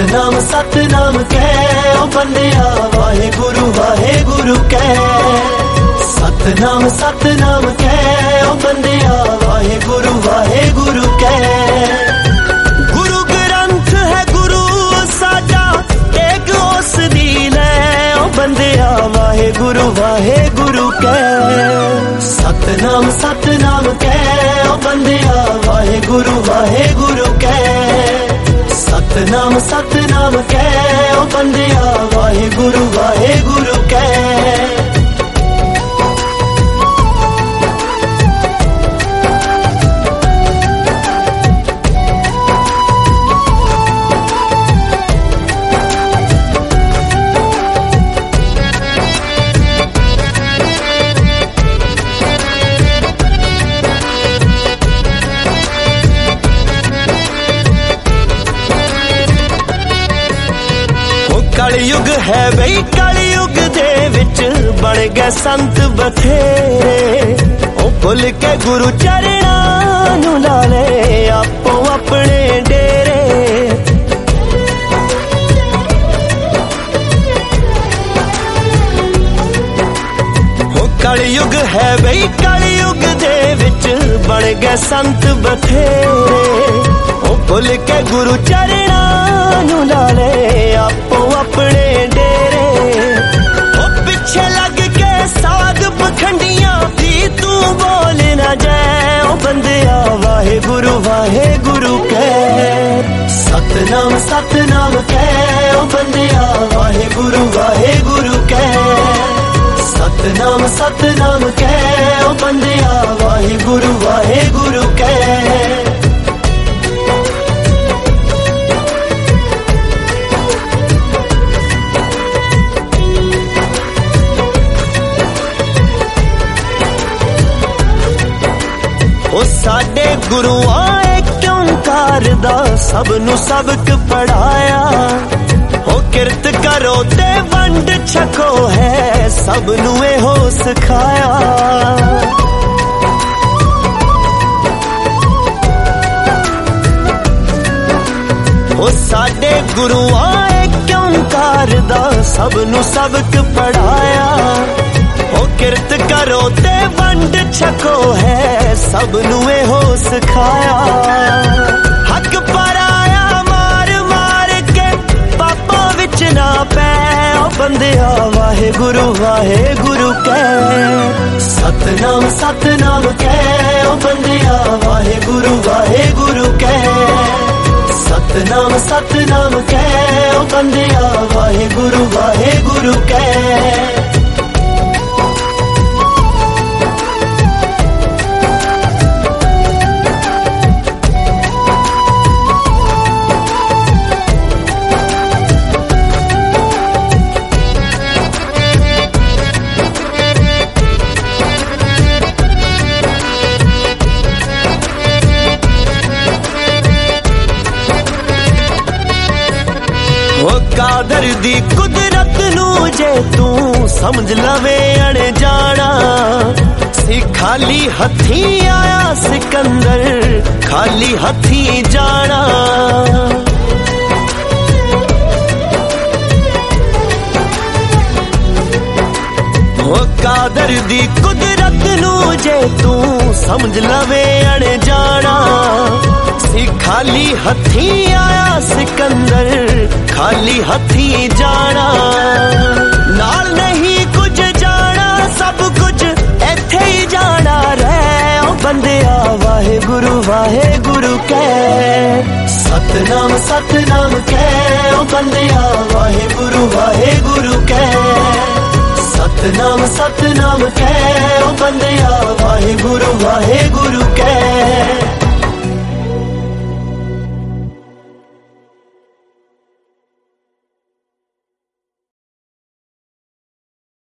सतनाम कह ओ बंदिया वाहेगुरु वाहेगुरु कह। सतनाम कह ओ बंदिया वाहेगुरु वाहेगुरु कह। गुरु ग्रंथ है गुरु साजा एक उस दी लै ओ बंदिया वाहेगुरु वाहेगुरु कह। सतनाम कह ओ बंदिया वाहेगुरु वाहेगुरु कह। सतनाम कह ओ बंदिया वाहेगुरु वाहेगुरु कह। कलयुग है बई कलयुग दे विच बन गए संत बथेरे। ओ भुल के गुरु चरणां नूं ला ले आपो अपने डेरे। ओ कलयुग है बई कलयुग दे विच बन गए संत बथेरे। ओ भुल के गुरु चरणां नूं ला ले आपो अपने डेरे। ओ पिछे लग के साध पखंडियां भी तू बोल ना जाए ओ बंदिया वाहेगुरु वाहेगुरु कह। सतनाम कह ओ बंदिया वाहेगुरु वाहेगुरु कह। सतनाम कह ओ बंदिया वाहेगुरु वाहेगुरु कह। ओ साडे गुरुआं एक ओंकार दा सबनू सबक पढ़ाया। ओ किरत करो ते वंड छको है सबनू एहो सिखाया। ओ साडे गुरुआं एक ओंकार दा सबनू सबक पढ़ाया। ओ किरत करो ते वंड छको है सबनू एहो सिखाया। हक पराया मार मार के पापा विच ना पै ओ बंदिया वाहेगुरु वाहेगुरु कह। सतनाम कह ओ बंदिया वाहेगुरु वाहेगुरु कह। सतनाम कह ओ बंदिया वाहेगुरु वाहेगुरु कह। कादर दी कुदरत नू जे तू समझ लवे अनजाना। सी खाली हथी आया सिकंदर खाली हथी जाना। ओ कादर दी कुदरत नू जे तू समझ लवे अनजाना। सी खाली हथी आया सिकंदर खाली हथी जाना। नाल नहीं कुछ जाना सब कुछ इत्थे ही जाना रह ओ बंदिया वाहेगुरु वाहेगुरु कह। सतनाम कह ओ बंदिया वाहेगुरु वाहेगुरु कह। सतनाम कह ओ बंदिया वाहेगुरु वाहेगुरु कह।